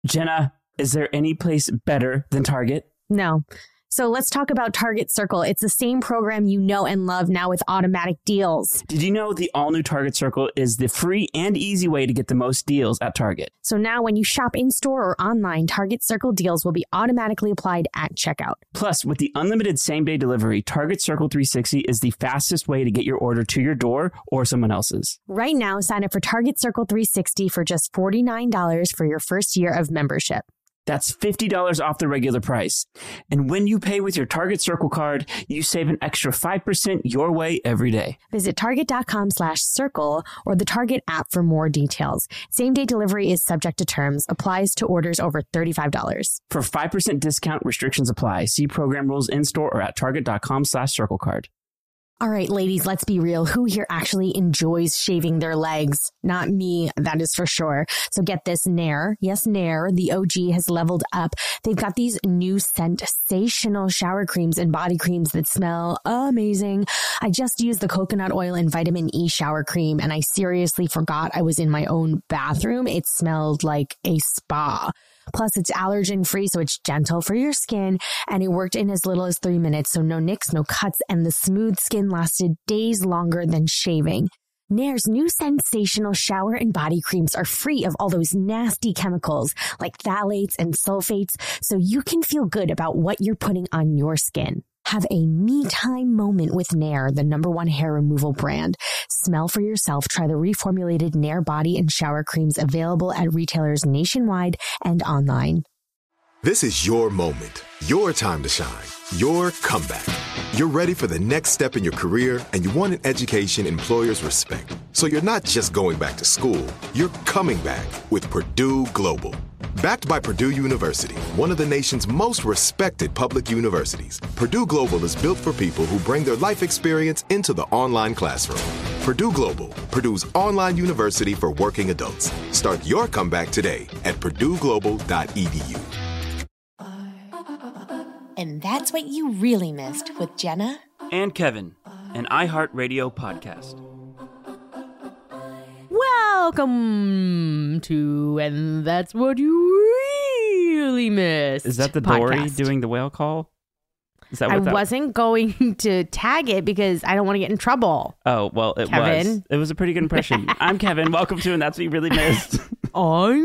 Jenna, is there any place better than Target? No. So let's talk about Target Circle. It's the same program you know and love now with automatic deals. Did you know the all-new Target Circle is the free and easy way to get the most deals at Target? So now when you shop in-store or online, Target Circle deals will be automatically applied at checkout. Plus, with the unlimited same-day delivery, Target Circle 360 is the fastest way to get your order to your door or someone else's. Right now, sign up for Target Circle 360 for just $49 for your first year of membership. That's $50 off the regular price. And when you pay with your Target Circle card, you save an extra 5% your way every day. Visit target.com/circle or the Target app for more details. Same-day delivery is subject to terms. Applies to orders over $35. For 5% discount, restrictions apply. See program rules in-store or at target.com/circle card. All right, ladies, let's be real. Who here actually enjoys shaving their legs? Not me, that is for sure. So get this, Nair. Yes, Nair, the OG, has leveled up. They've got these new sensational shower creams and body creams that smell amazing. I just used the coconut oil and vitamin E shower cream, and I seriously forgot I was in my own bathroom. It smelled like a spa. Plus, it's allergen-free, so it's gentle for your skin, and it worked in as little as 3 minutes, so no nicks, no cuts, and the smooth skin lasted days longer than shaving. Nair's new sensational shower and body creams are free of all those nasty chemicals like phthalates and sulfates, so you can feel good about what you're putting on your skin. Have a me-time moment with Nair, the #1 hair removal brand. Smell for yourself. Try the reformulated Nair body and shower creams available at retailers nationwide and online. This is your moment, your time to shine, your comeback. You're ready for the next step in your career, and you want an education employers respect. So you're not just going back to school, you're coming back with Purdue Global. Backed by Purdue University, one of the nation's most respected public universities, Purdue Global is built for people who bring their life experience into the online classroom. Purdue Global, Purdue's online university for working adults. Start your comeback today at purdueglobal.edu. And that's what you really missed with Jenna And Kevin, an iHeartRadio podcast. Welcome to And That's What You Really Missed. Is that the podcast. Dory doing the whale call? Is that I what that wasn't going to tag it because I don't want to get in trouble. Oh, well, it Kevin. was. It was a pretty good impression. I'm Kevin. Welcome to And That's What You Really Missed. I'm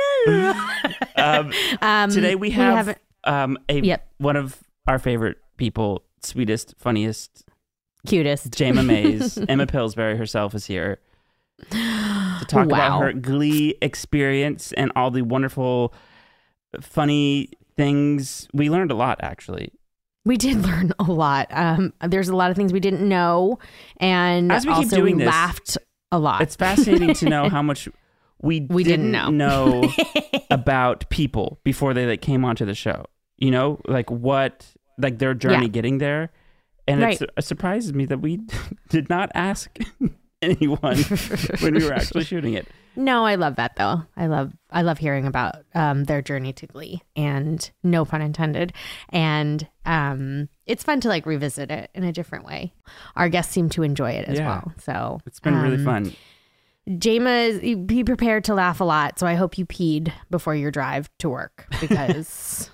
Jenna. Today we have one of our favorite people, sweetest, funniest, cutest Jayma Mays. Emma Pillsbury herself is here to talk about her Glee experience and all the wonderful, funny things. We learned a lot, actually. We did learn a lot. There's a lot of things we didn't know, and as we also keep doing we this, laughed a lot. It's fascinating to know how much we didn't know about people before they came onto the show. You know, like their journey getting there. And it surprises me that we did not ask anyone when we were actually shooting it. No, I love that though. I love hearing about their journey to Glee, and no pun intended. And it's fun to revisit it in a different way. Our guests seem to enjoy it as well. So it's been really fun. Jayma, be prepared to laugh a lot. So I hope you peed before your drive to work because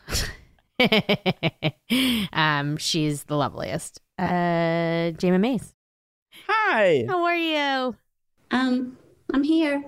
she's the loveliest. Jayma Mays. Hi. How are you? I'm here.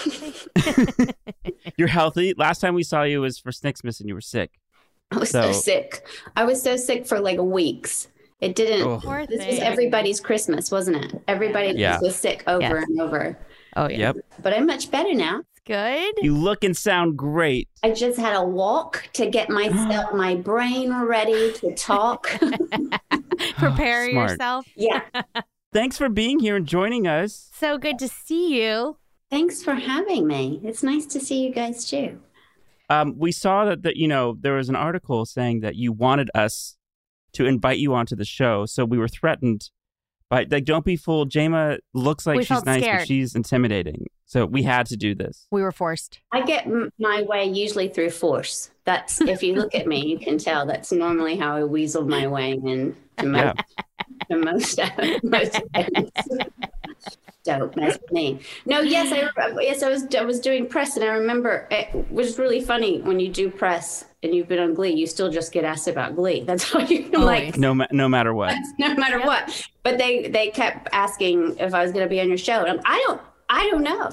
You're healthy. Last time we saw you was for Snicksmas and you were sick. I was so sick. I was so sick for weeks. It didn't. Oh. This was everybody's Christmas, wasn't it? Everybody was sick over and over. Oh, yeah. Yep. But I'm much better now. Good. You look and sound great. I just had a walk to get myself, my brain ready to talk. Prepare Smart. yourself. Yeah. Thanks for being here and joining us. So good to see you. Thanks for having me. It's nice to see you guys too. We saw that there was an article saying that you wanted us to invite you onto the show, so we were threatened. But don't be fooled. Jayma looks like she's nice, scared. but she's intimidating. So we had to do this. We were forced. I get my way usually through force. That's if you look at me, you can tell that's normally how I weasel my way in to most things. Don't mess with me. No, yes, I was doing press, and I remember it was really funny when you do press and you've been on Glee, you still just get asked about Glee. That's all you like. No matter what. No matter what. But they kept asking if I was going to be on your show. And I don't know.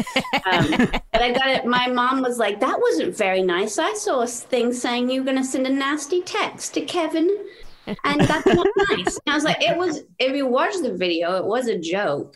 But I got it. My mom was like, that wasn't very nice. I saw a thing saying you were going to send a nasty text to Kevin. And that's not nice. And I was like, if you watch the video, it was a joke.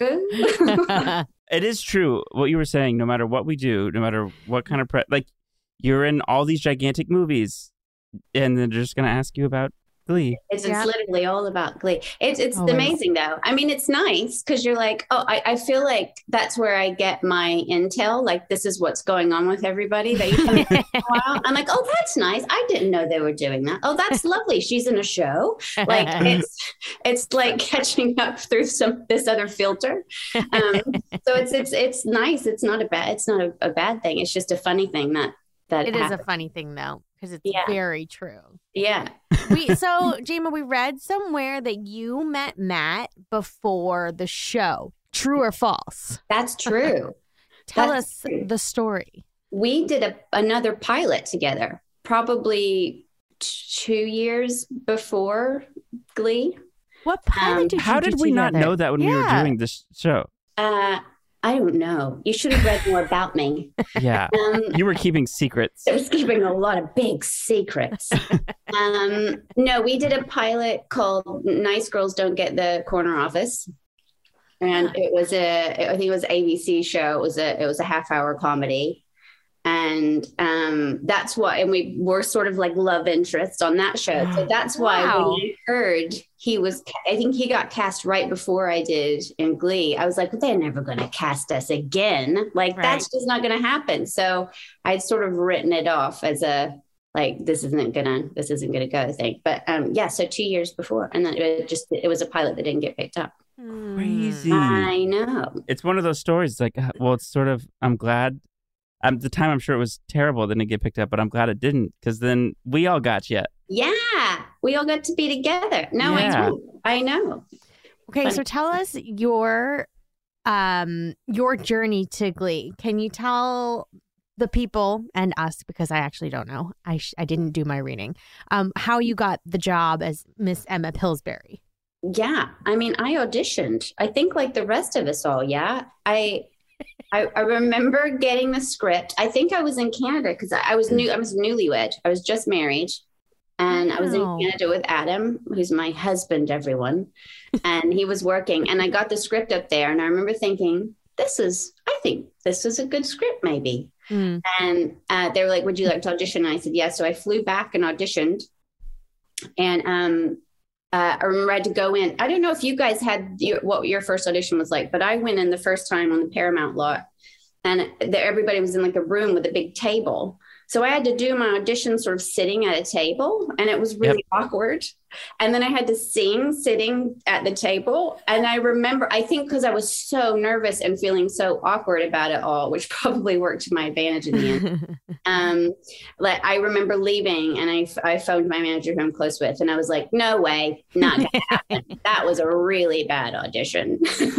It is true. What you were saying, no matter what we do, no matter what kind of like you're in all these gigantic movies and they're just going to ask you about Glee. It's literally all about Glee. It's amazing though. I mean, it's nice because you're like, oh, I feel like that's where I get my intel. Like this is what's going on with everybody that you in a while. I'm like, oh, that's nice. I didn't know they were doing that. Oh, that's lovely. She's in a show. Like it's like catching up through this other filter. So it's nice. It's not a bad thing. It's just a funny thing that it happens. Is a funny thing though. Because it's very true. Yeah. So, Jayma, we read somewhere that you met Matt before the show. True or false? That's true. Tell us the story. We did another pilot together, probably 2 years before Glee. What pilot did you do How did we not know that when we were doing this show? I don't know. You should have read more about me. Yeah. You were keeping secrets. I was keeping a lot of big secrets. No, we did a pilot called Nice Girls Don't Get the Corner Office. And I think it was an ABC show. It was a half-hour comedy. And that's why, and we were sort of like love interests on that show. So that's why when I heard I think he got cast right before I did in Glee. I was like, well, they're never going to cast us again. Like that's just not going to happen. So I'd sort of written it off as this isn't gonna go thing. But so 2 years before, and then it was a pilot that didn't get picked up. Crazy. I know. It's one of those stories. Like, well, it's sort of. I'm glad. At the time, I'm sure it was terrible that it didn't get picked up, but I'm glad it didn't, because then we all got you. Yeah, we all got to be together. No, I know. Okay, so tell us your journey to Glee. Can you tell the people and us, because I actually don't know, I didn't do my reading, how you got the job as Miss Emma Pillsbury? Yeah, I mean, I auditioned. I think like the rest of us all. Yeah, I remember getting the script. I think I was in Canada because I was newlywed. I was just married, and I was in Canada with Adam, who's my husband, everyone. And he was working, and I got the script up there, and I remember thinking, I think this is a good script, maybe. And they were like, would you like to audition? And I said, yes. So I flew back and auditioned, and I remember I had to go in. I don't know if you guys had what your first audition was like, but I went in the first time on the Paramount lot, and everybody was in like a room with a big table. So I had to do my audition sort of sitting at a table, and it was really awkward. And then I had to sing sitting at the table. And I remember, I think because I was so nervous and feeling so awkward about it all, which probably worked to my advantage in the end. I remember leaving, and I phoned my manager who I'm close with, and I was like, no way, not gonna happen. That was a really bad audition.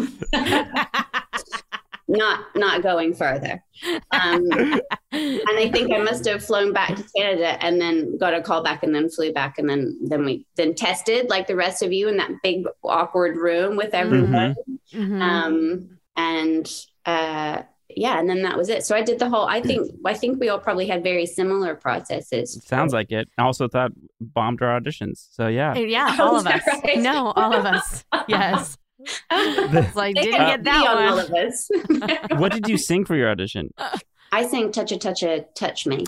Not going further. And I think I must have flown back to Canada and then got a call back and then flew back. And then we tested like the rest of you in that big awkward room with everyone. And then that was it. So I did the whole, I think we all probably had very similar processes. Sounds like it. I also thought bombed our auditions. So yeah. Yeah, all of us. Right? No, all of us. Yes. It's like, didn't get that one. All of us. What did you sing for your audition? I sang Touch Me.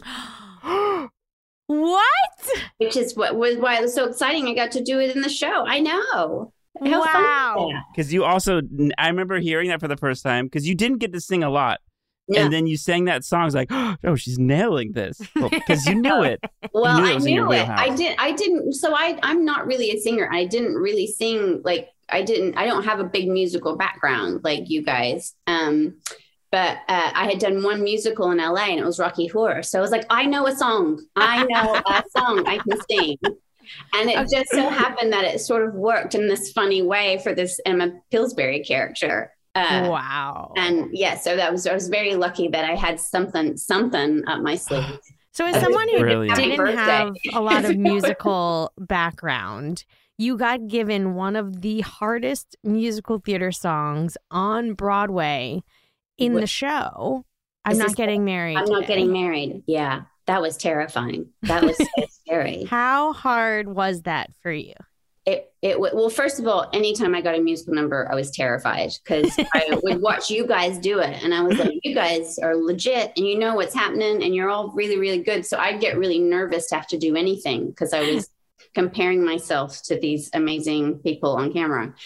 What? Which is why it was so exciting. I got to do it in the show. I know. Wow. Because you also, I remember hearing that for the first time, because you didn't get to sing a lot. No. And then you sang that song. I was like, oh, she's nailing this. Because you knew it. Well, I knew it. I didn't. So I'm not really a singer. I didn't really sing like, I don't have a big musical background like you guys. But I had done one musical in LA, and it was Rocky Horror. So I was like, I know a song. I can sing. And it just so happened that it sort of worked in this funny way for this Emma Pillsbury character. Wow. And yeah, so I was very lucky that I had something up my sleeve. So as someone who didn't have a lot of You know? musical background, you got given one of the hardest musical theater songs on Broadway in the show. I'm not getting married. I'm not getting married. Yeah, that was terrifying. That was so scary. How hard was that for you? Well, first of all, anytime I got a musical number, I was terrified because I would watch you guys do it. And I was like, you guys are legit and you know what's happening and you're all really, really good. So I'd get really nervous to have to do anything because I was comparing myself to these amazing people on camera.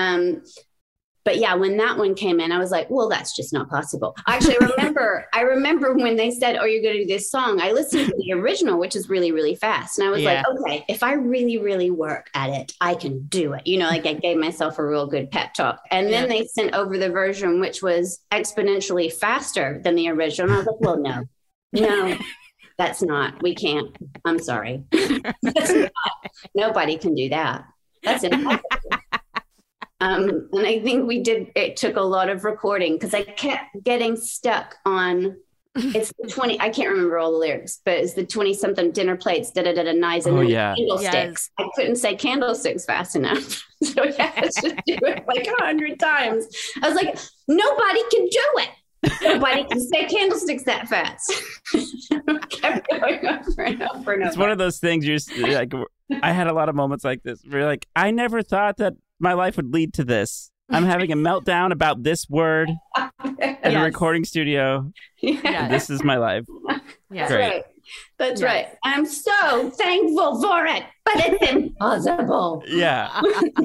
But yeah, when that one came in, I was like, well, that's just not possible. Actually, I remember when they said, oh, you're going to do this song. I listened to the original, which is really, really fast. And I was like, okay, if I really, really work at it, I can do it. You know, like I gave myself a real good pep talk. And then they sent over the version, which was exponentially faster than the original. And I was like, well, no, that's not. We can't. I'm sorry. Nobody can do that. That's impossible. And I think it took a lot of recording because I kept getting stuck on, it's the 20, I can't remember all the lyrics, but it's the 20 something dinner plates, knives and candlesticks. I couldn't say candlesticks fast enough. So I had to do it like 100 times. I was like, nobody can do it. Nobody can say candlesticks that fast. Kept going over and over and over. It's one of those things you're just, like, I had a lot of moments like this where you're like, I never thought that my life would lead to this. I'm having a meltdown about this word in a recording studio. Yes. This is my life. That's right. That's right. I'm so thankful for it, but it's impossible. Yeah.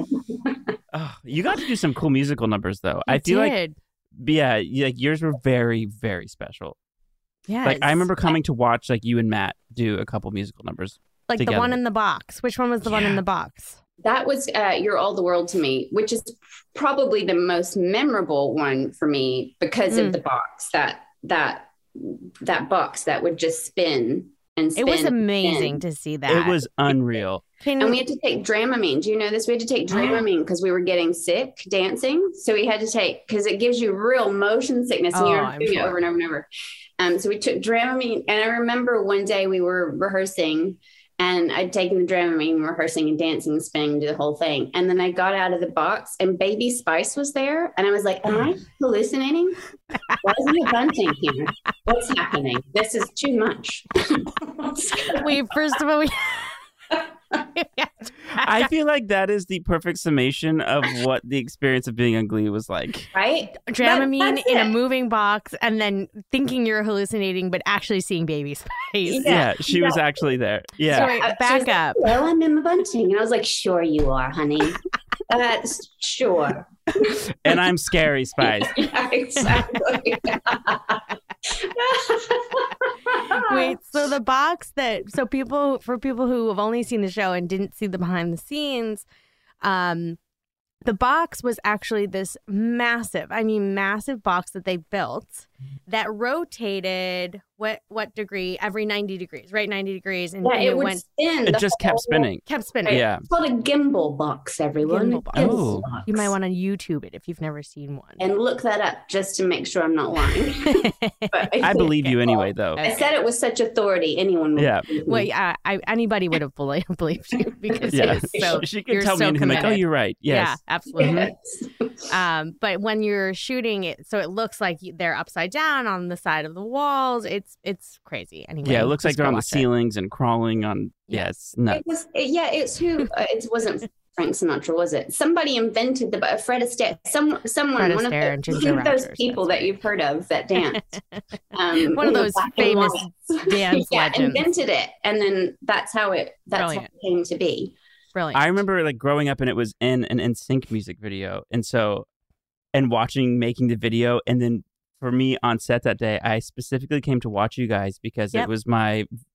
You got to do some cool musical numbers, though. I feel like, yours were very, very special. Yeah. Like, I remember coming to watch, like, you and Matt do a couple musical numbers. Like together. The one in the box. Which one was the one in the box? That was You're All the World to Me, which is probably the most memorable one for me because of the box, that box that would just spin and spin. It was amazing to see that. It was unreal. And we had to take Dramamine. Do you know this? We had to take Dramamine because we were getting sick dancing. So we had to take, because it gives you real motion sickness and you're doing it over and over and over. So we took Dramamine. And I remember one day we were rehearsing and I'd taken the Dramamine, rehearsing and dancing and spinning and do the whole thing. And then I got out of the box and Baby Spice was there. And I was like, am I hallucinating? Why is he bunting here? What's happening? This is too much. Wait, first of all, I feel like that is the perfect summation of what the experience of being on Glee was like. Right? Dramamine in a moving box and then thinking you're hallucinating, but actually seeing Baby Spice. Yeah, she was actually there. Yeah. So wait, back up. Well, I'm Emma Bunting. And I was like, sure you are, honey. Sure. And I'm Scary Spice. Yeah, exactly. Wait, so the box for people who have only seen the show and didn't see the behind the scenes, the box was actually this massive box that they built that rotated what degree? Every 90 degrees, right? 90 degrees. And, yeah, it would spin. It just kept spinning. Kept spinning. Yeah. It's called a gimbal box, everyone. Gimbal box. Oh. You might want to YouTube it if you've never seen one. And look that up just to make sure I'm not lying. But I believe you anyway, though. I said it with such authority, anyone would. Yeah. Well, anybody would have believed you because she could tell me anything like, oh, you're right. Yes. Yeah, absolutely. Yes. But when you're shooting it, so it looks like they're upside down on the side of the walls. It's crazy. Anyway, yeah, it looks like they're on the ceilings and crawling on. Yeah, it's nuts. It wasn't Frank Sinatra, was it? Somebody invented the Fred Astaire. Someone, Fred one of those people that you've heard of that dance. One of those famous dance legends invented it, and then that's how it came to be. Brilliant. I remember like growing up and it was in an NSYNC music video, and making the video, and then for me on set that day, I specifically came to watch you guys because it was my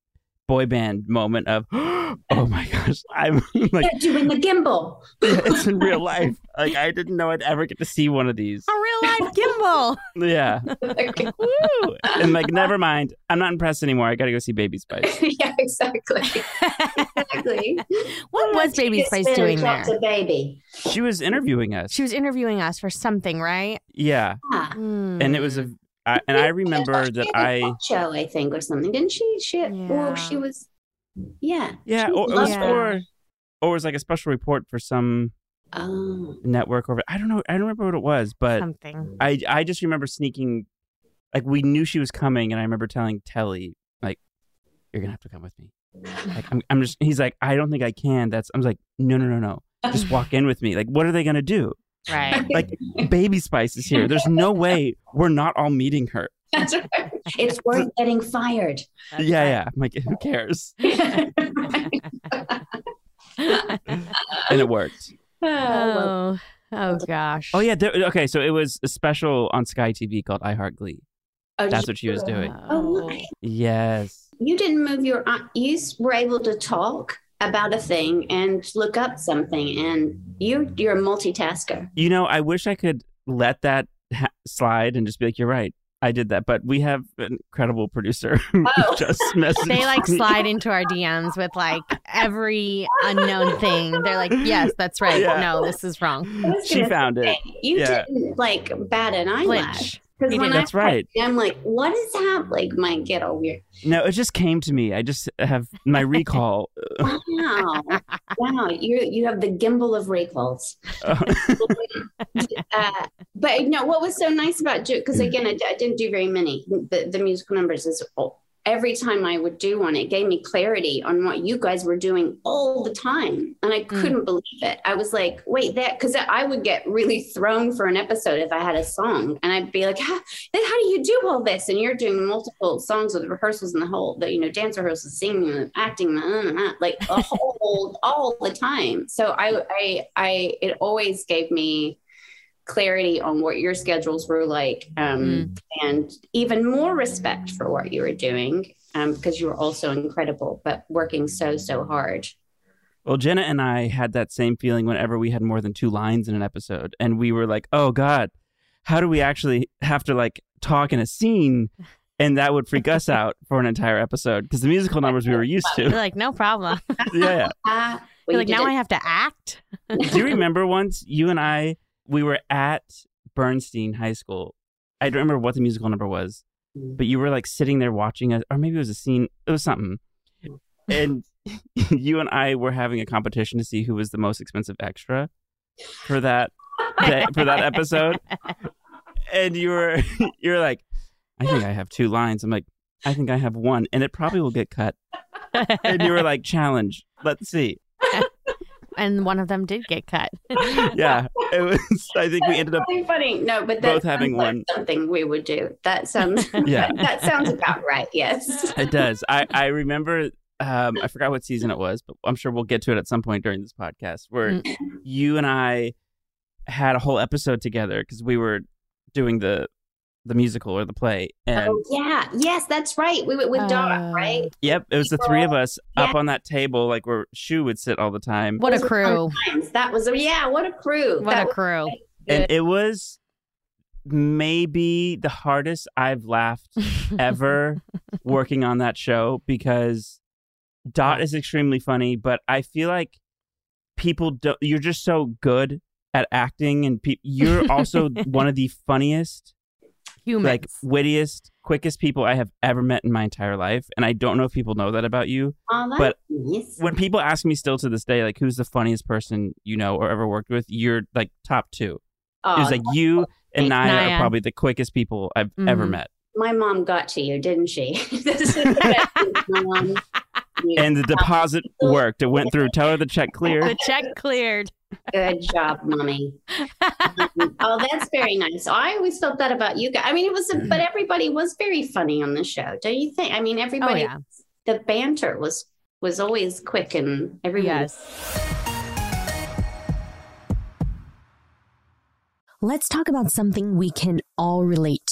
boy band moment of, oh my gosh, I'm like they're doing the gimbal. It's in real life. Like I didn't know I'd ever get to see one of these. A real life gimbal. Yeah. Woo! And like, never mind. I'm not impressed anymore. I got to go see Baby Spice. Yeah, exactly. Exactly. What was Baby Spice doing there? Baby. She was interviewing us. She was interviewing us for something, right? Yeah. And it was and I remember that I show, I think, or something, didn't she? Or she was, yeah. Yeah, or it was like a special report for some network over. I don't know. I don't remember what it was, but something. I just remember sneaking. Like we knew she was coming, and I remember telling Telly, like, "You're gonna have to come with me." Like I'm just. He's like, "I don't think I can." I was like, "No. Just walk in with me." Like, what are they gonna do? Right. Like Baby Spice is here. There's no way we're not all meeting her. That's right. It's worth getting fired. Yeah. I'm like, who cares? And it worked. Oh gosh. Oh yeah. Okay, so it was a special on Sky TV called I Heart Glee. That's what she was doing. Oh, yes. You didn't move your. You were able to talk about a thing and look up something, and you're a multitasker. You know, I wish I could let that slide and just be like, you're right, I did that. But we have an incredible producer who just messaged They like me. slide into our DMs with like every unknown thing. They're like, yes, that's right. Yeah. No, this is wrong. She found it. You didn't like bat an eyelash. He did. That's right. I'm like, what is happening? Like, might get all weird. No, it just came to me. I just have my recall. Wow. You have the gimbal of recalls. But no, what was so nice about because again, I didn't do very many. The musical numbers is every time I would do one, it gave me clarity on what you guys were doing all the time. And I couldn't believe it. I was like, wait, because I would get really thrown for an episode if I had a song. And I'd be like, how do you do all this? And you're doing multiple songs with rehearsals and the dance rehearsals, singing, and acting, like all the time. So it always gave me clarity on what your schedules were like, and even more respect for what you were doing, because you were also incredible, but working so hard. Well, Jenna and I had that same feeling whenever we had more than 2 lines in an episode, and we were like, oh God, how do we actually have to like talk in a scene? And that would freak us out for an entire episode because the musical numbers we were used to. You're like, no problem. Yeah. You're like, now I have to act. Do you remember once you and I, we were at Bernstein High School. I don't remember what the musical number was, but you were like sitting there watching us, or maybe it was a scene. It was something. And you and I were having a competition to see who was the most expensive extra for that episode. And you're like, I think I have 2 lines. I'm like, I think I have 1, and it probably will get cut. And you were like, challenge. Let's see. And one of them did get cut. Yeah, it was. I think we ended up really funny. No, but both having one. Something we would do. That sounds. Yeah, that sounds about right. Yes, it does. I remember. I forgot what season it was, but I'm sure we'll get to it at some point during this podcast, where you and I had a whole episode together because we were doing the musical or the play. And yes, that's right. We went with Dara, right? Yep, it was the 3 of us up on that table, like where Shu would sit all the time. What a crew! That was what a crew! What a crew! And it was maybe the hardest I've laughed ever working on that show, because Dot is extremely funny, but I feel like you're just so good at acting, and you're also one of the funniest, humans, like wittiest, quickest people I have ever met in my entire life. And I don't know if people know that about you, but when people ask me still to this day, like, who's the funniest person you know or ever worked with, you're like top 2. It was like you and Naya are probably the quickest people I've ever met. My mom got to you, didn't she? And the deposit worked. It went through. Tell her the check cleared. The check cleared. Good job, Mommy. That's very nice. I always felt that about you guys. I mean, but everybody was very funny on the show, don't you think? I mean, everybody. The banter was always quick, and everybody. Yes. Let's talk about something we can all relate to: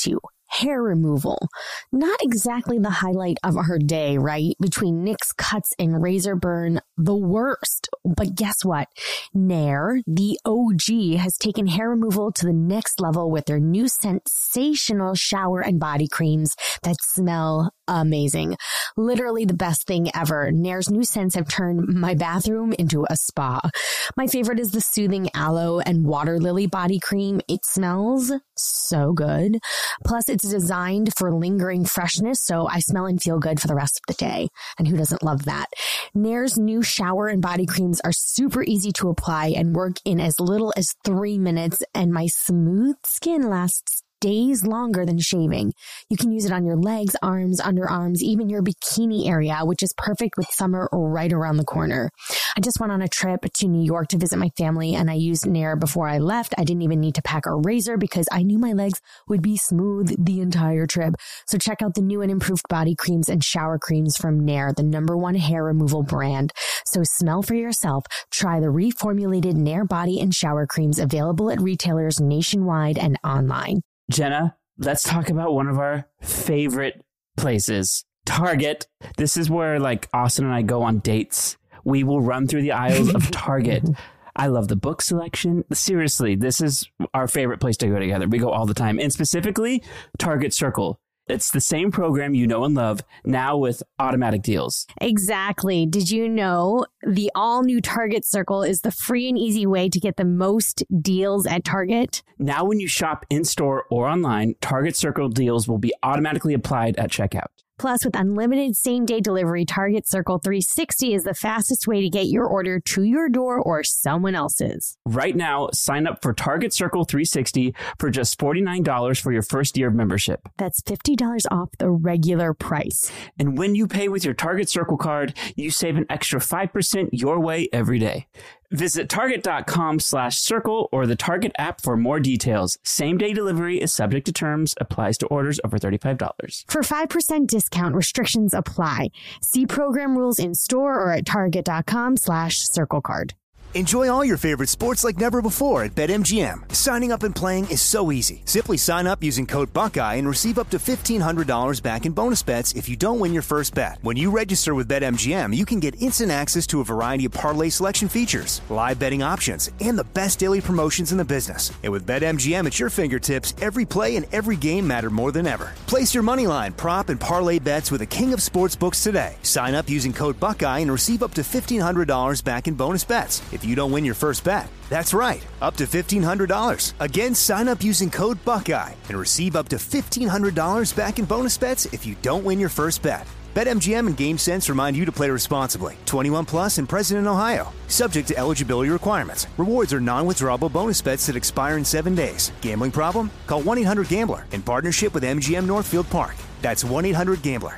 hair removal. Not exactly the highlight of our day, right? Between nicks, cuts, and razor burn, the worst. But guess what? Nair, the OG, has taken hair removal to the next level with their new sensational shower and body creams that smell amazing. Literally the best thing ever. Nair's new scents have turned my bathroom into a spa. My favorite is the soothing aloe and water lily body cream. It smells so good. Plus, it's designed for lingering freshness, so I smell and feel good for the rest of the day. And who doesn't love that? Nair's new shower and body creams are super easy to apply and work in as little as 3 minutes, and my smooth skin lasts days longer than shaving. You can use it on your legs, arms, underarms, even your bikini area, which is perfect with summer right around the corner. I just went on a trip to New York to visit my family, and I used Nair before I left. I didn't even need to pack a razor because I knew my legs would be smooth the entire trip. So check out the new and improved body creams and shower creams from Nair, the #1 hair removal brand. So smell for yourself. Try the reformulated Nair body and shower creams available at retailers nationwide and online. Jenna, let's talk about one of our favorite places, Target. This is where like Austin and I go on dates. We will run through the aisles of Target. I love the book selection. Seriously, this is our favorite place to go together. We go all the time, and specifically Target Circle. It's the same program you know and love, now with automatic deals. Exactly. Did you know the all-new Target Circle is the free and easy way to get the most deals at Target? Now when you shop in-store or online, Target Circle deals will be automatically applied at checkout. Plus, with unlimited same-day delivery, Target Circle 360 is the fastest way to get your order to your door or someone else's. Right now, sign up for Target Circle 360 for just $49 for your first year of membership. That's $50 off the regular price. And when you pay with your Target Circle card, you save an extra 5% your way every day. Visit target.com/circle or the Target app for more details. Same-day delivery is subject to terms, applies to orders over $35. For 5% discount, restrictions apply. See program rules in store or at target.com/circle card. Enjoy all your favorite sports like never before at BetMGM. Signing up and playing is so easy. Simply sign up using code Buckeye and receive up to $1,500 back in bonus bets if you don't win your first bet. When you register with BetMGM, you can get instant access to a variety of parlay selection features, live betting options, and the best daily promotions in the business. And with BetMGM at your fingertips, every play and every game matter more than ever. Place your moneyline, prop, and parlay bets with the king of sportsbooks today. Sign up using code Buckeye and receive up to $1,500 back in bonus bets if you don't win your first bet. That's right, up to $1,500. Again, sign up using code Buckeye and receive up to $1,500 back in bonus bets if you don't win your first bet. BetMGM and GameSense remind you to play responsibly. 21 plus and present in Ohio. Subject to eligibility requirements. Rewards are non-withdrawable bonus bets that expire in 7 days. Gambling problem? Call 1-800-GAMBLER in partnership with MGM Northfield Park. That's 1-800-GAMBLER.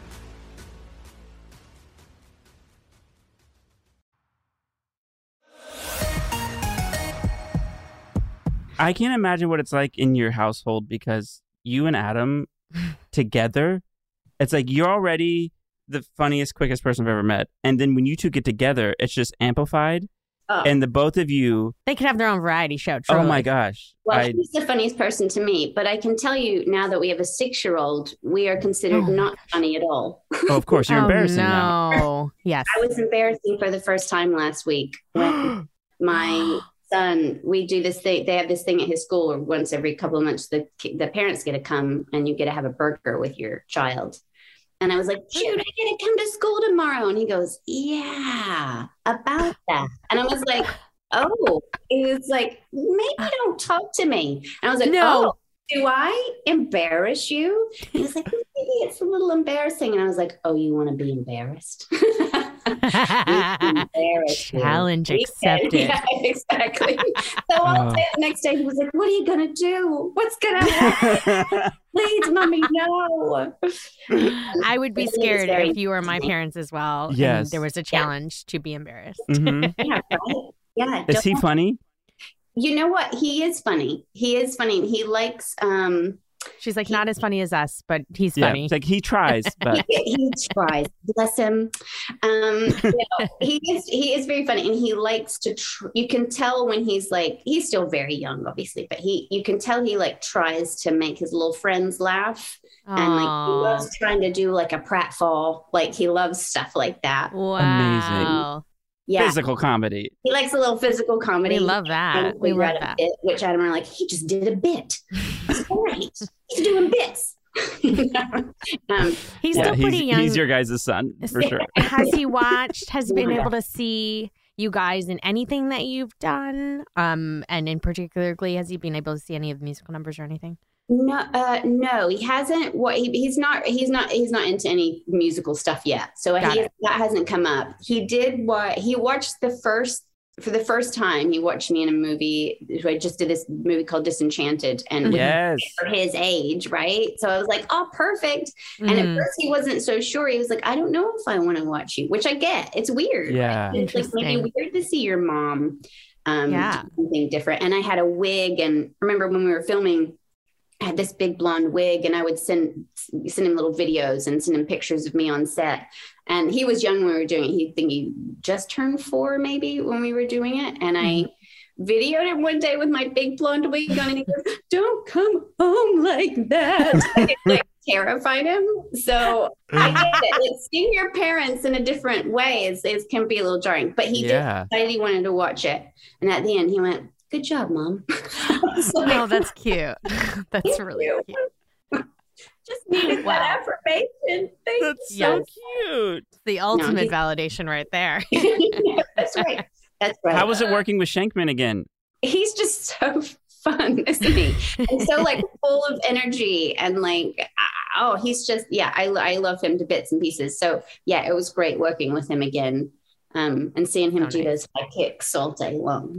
I can't imagine what it's like in your household because you and Adam together, it's like you're already the funniest, quickest person I've ever met. And then when you two get together, it's just amplified. And the both of you... They could have their own variety show. Truly. Oh my gosh. Well, he's the funniest person to me. But I can tell you now that we have a 6-year-old, we are considered not funny at all. Oh, of course. You're embarrassing now. No. Yes. I was embarrassing for the first time last week when my... son, we do this thing. They have this thing at his school where once every couple of months, the parents get to come and you get to have a burger with your child. And I was like, dude, I get to come to school tomorrow. And he goes, yeah, about that. And I was like, oh, he was like, maybe don't talk to me. And I was like, no. Oh, do I embarrass you? He was like, maybe it's a little embarrassing. And I was like, oh, you want to be embarrassed? Challenge accepted. Yeah, exactly. So all day the next day he was like, what are you gonna do? What's gonna happen? Please, mommy, no. I would be scared if you were my parents as well. Yes. And there was a challenge to be embarrassed. Mm-hmm. Yeah, right? Yeah. Is he funny? You know what? He is funny. He is funny. He likes She's like, not as funny as us, but he's funny. It's like he tries, but he tries. Bless him. He is very funny, and he likes to. You can tell when he's still very young, obviously, but you can tell he tries to make his little friends laugh, and he loves trying to do a pratfall. He loves stuff like that. Wow. Amazing. Yeah. Physical comedy. He likes a little physical comedy. We love that. We love that. Which Adam are like, he just did a bit. It's great. He's doing bits. He's still pretty young. He's your guys' son, for sure. Has he been able to see you guys in anything that you've done? And in particularly, has he been able to see any of the musical numbers or anything? No, he hasn't. He's not into any musical stuff yet. So that hasn't come up. He watched for the first time. He watched me in a movie. I just did this movie called Disenchanted, and for his age, right? So I was like, oh, perfect. And at first he wasn't so sure. He was like, I don't know if I want to watch you, which I get. It's weird. Yeah, right? It's maybe weird to see your mom do something different. And I had a wig, and I remember when we were filming, I had this big blonde wig, and I would send him little videos and send him pictures of me on set. And he was young when we were doing it. He just turned 4 maybe when we were doing it. And I videoed him one day with my big blonde wig on, and he goes, "Don't come home like that." It terrified him. So I get it. Seeing your parents in a different way can be a little jarring. But he decided he wanted to watch it. And at the end he went, "Good job, Mom." Oh, that's cute. That's really cute. Just needed that affirmation. That's so cute. It's the ultimate validation right there. That's right. That's right. How was it working with Shankman again? He's just so fun, isn't he? And so full of energy, and he's just I love him to bits and pieces. So yeah, it was great working with him again. And seeing him do those kicks all day long.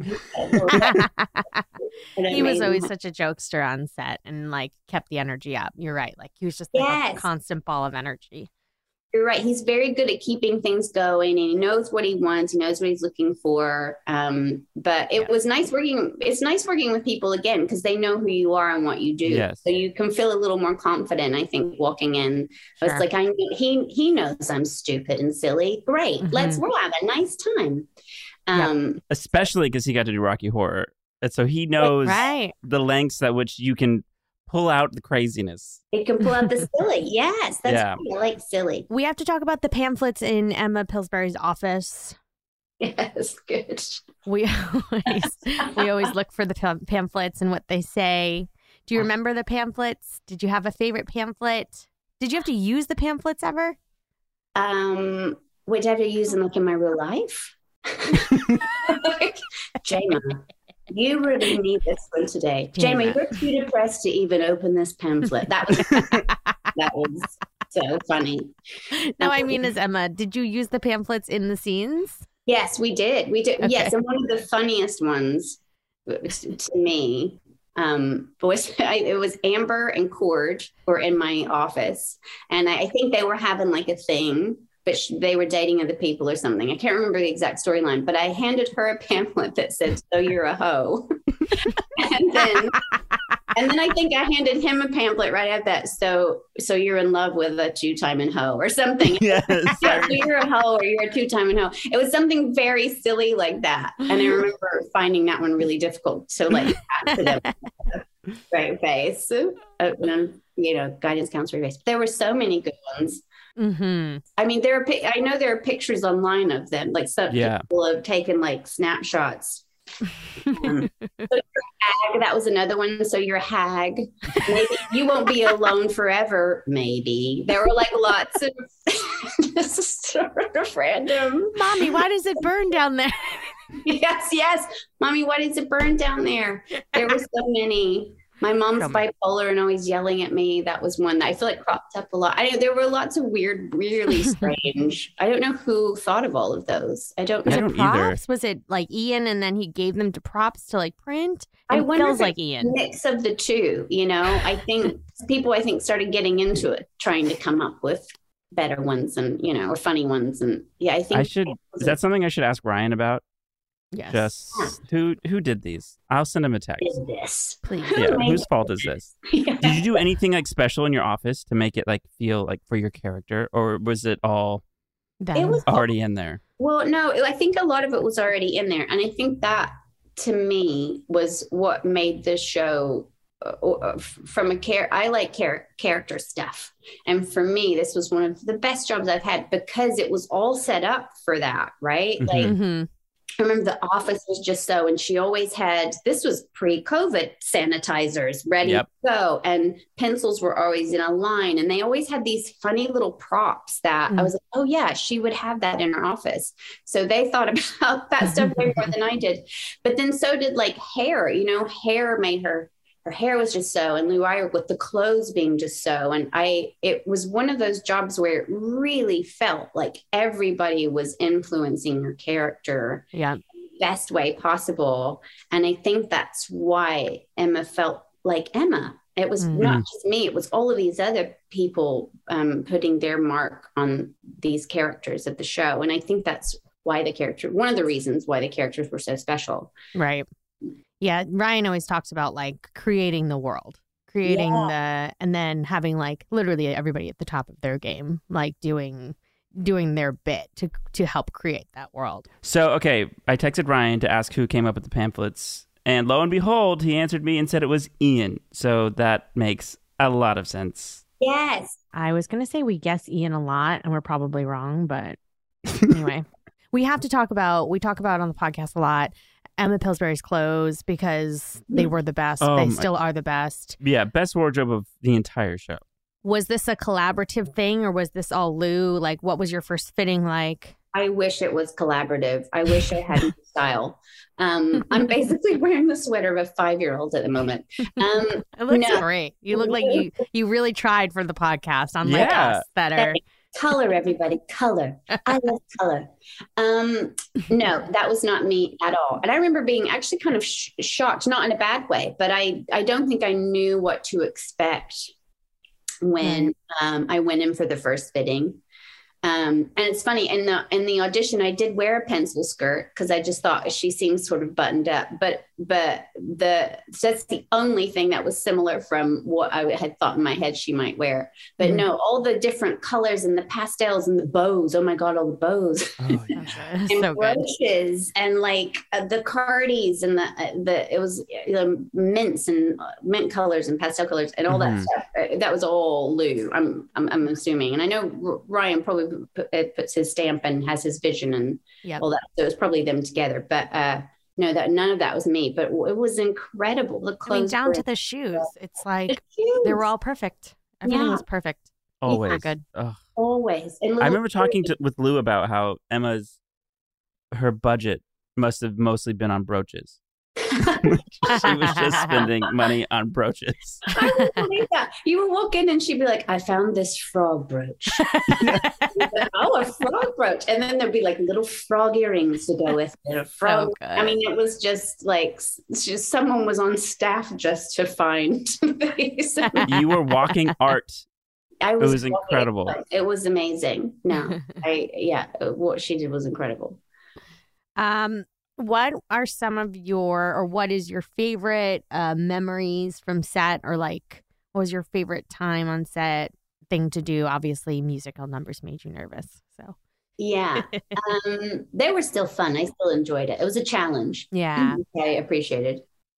He was always such a jokester on set, and kept the energy up. You're right. He was just a constant ball of energy. You're right. He's very good at keeping things going, and he knows what he wants. He knows what he's looking for. But it was nice working. It's nice working with people again, because they know who you are and what you do. Yes. So you can feel a little more confident, I think, walking in. Sure. It's he knows I'm stupid and silly. Great. Mm-hmm. We'll have a nice time. Especially because he got to do Rocky Horror. And so he knows the lengths at which you can pull out the craziness. It can pull out the silly. Yes, that's I like silly. We have to talk about the pamphlets in Emma Pillsbury's office. Yes, good. We always look for the pamphlets and what they say. Do you remember the pamphlets? Did you have a favorite pamphlet? Did you have to use the pamphlets ever? Would I have to use them in my real life? Jayma, you really need this one today. Jayma, you're too depressed to even open this pamphlet. That was so funny. No, I mean, as Emma, did you use the pamphlets in the scenes? Yes, we did. Okay. Yes, and one of the funniest ones to me it was Amber and Cord were in my office, and I think they were having a thing. But they were dating other people or something. I can't remember the exact storyline, but I handed her a pamphlet that said, "So you're a hoe." and then I think I handed him a pamphlet right at that. So you're in love with a 2-timing hoe or something. Yes. So you're a hoe or you're a 2-timing hoe. It was something very silly like that. And I remember finding that one really difficult. So after them, straight face, guidance counselor face. But there were so many good ones. Mm-hmm. I mean, I know there are pictures online of them. Some people have taken snapshots. So you're a hag. That was another one. So you're a hag. Maybe you won't be alone forever. Maybe there were lots of this is sort of random. Mommy, why does it burn down there? Yes. Mommy, why does it burn down there? There were so many. My mom's bipolar and always yelling at me. That was one that I feel cropped up a lot. There were lots of weird, really strange. I don't know who thought of all of those. I don't know. Props? Was it Ian and then he gave them to props to print? I wonder if it's Ian. Mix of the two, I think people started getting into it, trying to come up with better ones and, or funny ones. And I think is that something I should ask Ryan about? Yes. Just who did these? I'll send him a text. Did this, please? Yeah, whose fault is this? Yeah. Did you do anything like special in your office to make it like feel like for your character, or was it all It was already in there? Well, no, I think a lot of it was already in there, and I think that to me was what made this show. I like character stuff, and for me, this was one of the best jobs I've had because it was all set up for that, right? Mm-hmm. Like. Mm-hmm. I remember the office was just so, and she always had, this was pre-COVID sanitizers ready to go. And pencils were always in a line. And they always had these funny little props that I was like, oh yeah, she would have that in her office. So they thought about that stuff way more than I did. But then so did like hair, hair made her hair was just so, and Lou Iyer with the clothes being just so. And it was one of those jobs where it really felt like everybody was influencing your character the best way possible. And I think that's why Emma felt like Emma. It was not just me, it was all of these other people putting their mark on these characters of the show. And I think that's why one of the reasons why the characters were so special. Right. Yeah, Ryan always talks about like creating the world, and then having like literally everybody at the top of their game, like doing their bit to help create that world. So, okay, I texted Ryan to ask who came up with the pamphlets, and lo and behold, he answered me and said it was Ian. So that makes a lot of sense. Yes. I was going to say we guess Ian a lot, and we're probably wrong, but anyway. We talk about on the podcast a lot Emma Pillsbury's clothes because they were the best. They still are the best. Yeah, best wardrobe of the entire show. Was this a collaborative thing or was this all Lou? Like, what was your first fitting like? I wish it was collaborative. I wish I had style. I'm basically wearing the sweater of a 5-year-old at the moment. It looks great. You look like you really tried for the podcast, unlike us that are... Color, everybody, color. I love color. No, that was not me at all. And I remember being actually kind of shocked, not in a bad way, but I don't think I knew what to expect when I went in for the first fitting. And it's funny, in the audition, I did wear a pencil skirt because I just thought she seemed sort of buttoned up. But that's the only thing that was similar from what I had thought in my head she might wear. But no, all the different colors and the pastels and the bows. Oh my God, all the bows. Oh, yeah. And so brooches and like the cardies and it was mints and mint colors and pastel colors and all that stuff. That was all Lou, I'm assuming. And I know Ryan probably puts his stamp and has his vision and all that. So it was probably them together. But no, none of that was me. But it was incredible. The clothes, down to the shoes. It's like they were all perfect. Everything was perfect. Always good. Always. And I remember talking with Lou about how her budget must have mostly been on brooches. She was just spending money on brooches. I don't believe that. You would walk in and she'd be like, I found this frog brooch. Oh, a frog brooch. And then there'd be like little frog earrings to go with it. A frog. So I mean, it was just like someone was on staff just to find these. You were walking art. It was incredible. It was amazing. No, what she did was incredible. What are some of what is your favorite memories from set, or like, what was your favorite time on set thing to do? Obviously, musical numbers made you nervous. So yeah, they were still fun. I still enjoyed it. It was a challenge. Yeah, I appreciated.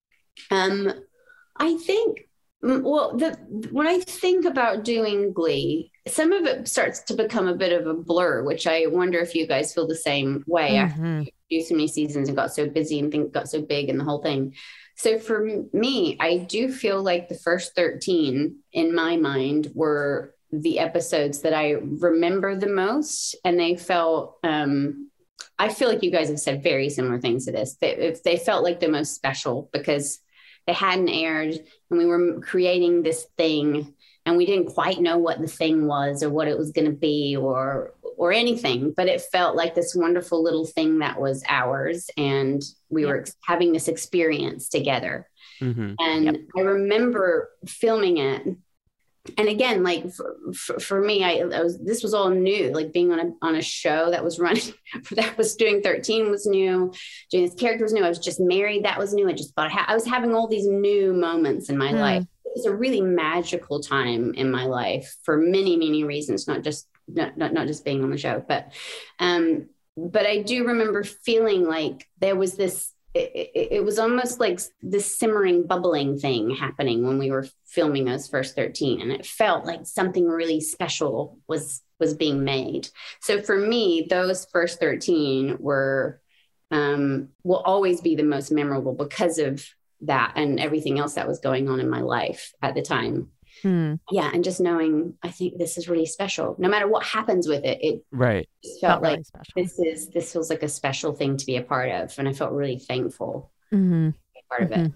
I think. Well, when I think about doing Glee, some of it starts to become a bit of a blur, which I wonder if you guys feel the same way after you do so many seasons and got so busy and got so big and the whole thing. So for me, I do feel like the first 13 in my mind were the episodes that I remember the most. And they felt, I feel like you guys have said very similar things to this. They felt like the most special because they hadn't aired and we were creating this thing and we didn't quite know what the thing was or what it was going to be or anything, but it felt like this wonderful little thing that was ours. And we were having this experience together. And I remember filming it and again, like for me, this was all new. Like being on a show that was running, that was doing 13 was new. Doing this character was new. I was just married. That was new. I just thought I was having all these new moments in my life. It was a really magical time in my life for many, many reasons. Not just being on the show, but I do remember feeling like there was this. It was almost like this simmering, bubbling thing happening when we were filming those first 13. And it felt like something really special was being made. So for me, those first 13 will always be the most memorable because of that and everything else that was going on in my life at the time. Yeah. And just knowing, I think this is really special. No matter what happens with it, it felt like really this feels like a special thing to be a part of. And I felt really thankful to be a part of it.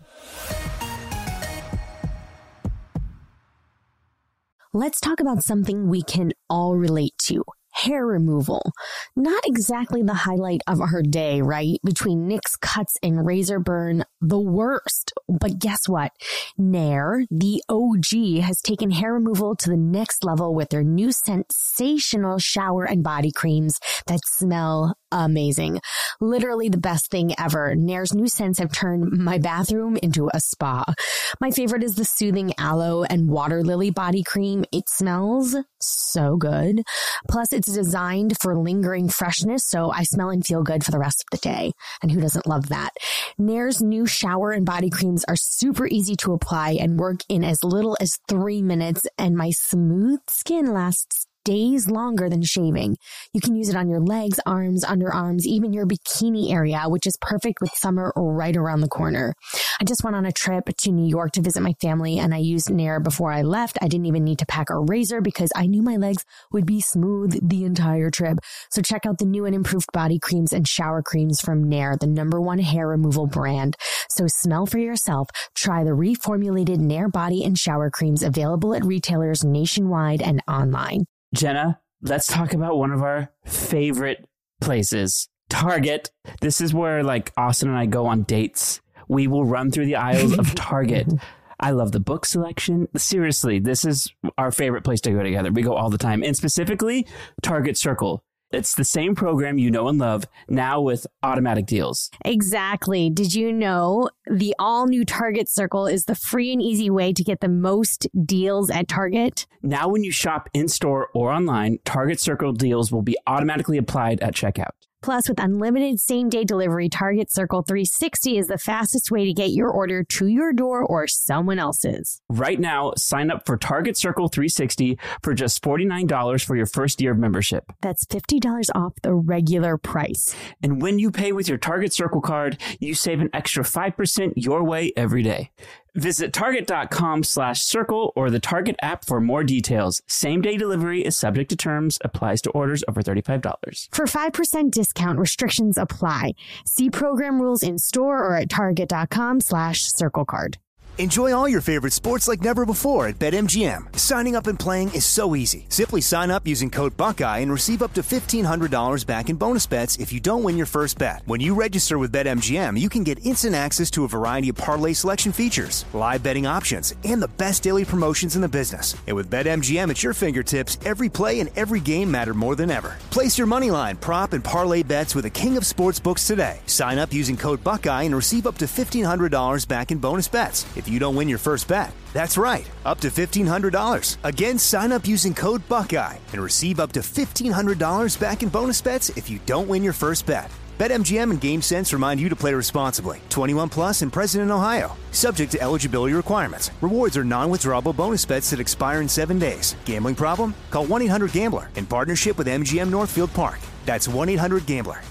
Let's talk about something we can all relate to. Hair removal. Not exactly the highlight of our day, right? Between Nick's cuts and razor burn, the worst. But guess what? Nair, the OG, has taken hair removal to the next level with their new sensational shower and body creams that smell amazing. Literally the best thing ever. Nair's new scents have turned my bathroom into a spa. My favorite is the soothing aloe and water lily body cream. It smells so good. Plus, it's designed for lingering freshness, so I smell and feel good for the rest of the day. And who doesn't love that? Nair's new shower and body creams are super easy to apply and work in as little as 3 minutes, and my smooth skin lasts days longer than shaving. You can use it on your legs, arms, underarms, even your bikini area, which is perfect with summer right around the corner. I just went on a trip to New York to visit my family, and I used Nair before I left. I didn't even need to pack a razor because I knew my legs would be smooth the entire trip. So check out the new and improved body creams and shower creams from Nair, the #1 hair removal brand. So smell for yourself. Try the reformulated Nair body and shower creams available at retailers nationwide and online. Jenna, let's talk about one of our favorite places, Target. This is where like Austin and I go on dates. We will run through the aisles of Target. I love the book selection. Seriously, this is our favorite place to go together. We go all the time, and specifically Target Circle. It's the same program you know and love, now with automatic deals. Exactly. Did you know the all-new Target Circle is the free and easy way to get the most deals at Target? Now when you shop in-store or online, Target Circle deals will be automatically applied at checkout. Plus, with unlimited same-day delivery, Target Circle 360 is the fastest way to get your order to your door or someone else's. Right now, sign up for Target Circle 360 for just $49 for your first year of membership. That's $50 off the regular price. And when you pay with your Target Circle card, you save an extra 5% your way every day. Visit target.com/circle or the Target app for more details. Same-day delivery is subject to terms, applies to orders over $35. For 5% discount, restrictions apply. See program rules in store or at target.com/circle card. Enjoy all your favorite sports like never before at BetMGM. Signing up and playing is so easy. Simply sign up using code Buckeye and receive up to $1,500 back in bonus bets if you don't win your first bet. When you register with BetMGM, you can get instant access to a variety of parlay selection features, live betting options, and the best daily promotions in the business. And with BetMGM at your fingertips, every play and every game matter more than ever. Place your moneyline, prop, and parlay bets with the king of sportsbooks today. Sign up using code Buckeye and receive up to $1,500 back in bonus bets if you don't win your first bet. That's right, up to $1,500. Again, sign up using code Buckeye and receive up to $1,500 back in bonus bets if you don't win your first bet. BetMGM and GameSense remind you to play responsibly. 21 plus and present in Ohio. Subject to eligibility requirements. Rewards are non-withdrawable bonus bets that expire in 7 days. Gambling problem? Call 1-800-GAMBLER in partnership with MGM Northfield Park. That's 1-800-GAMBLER.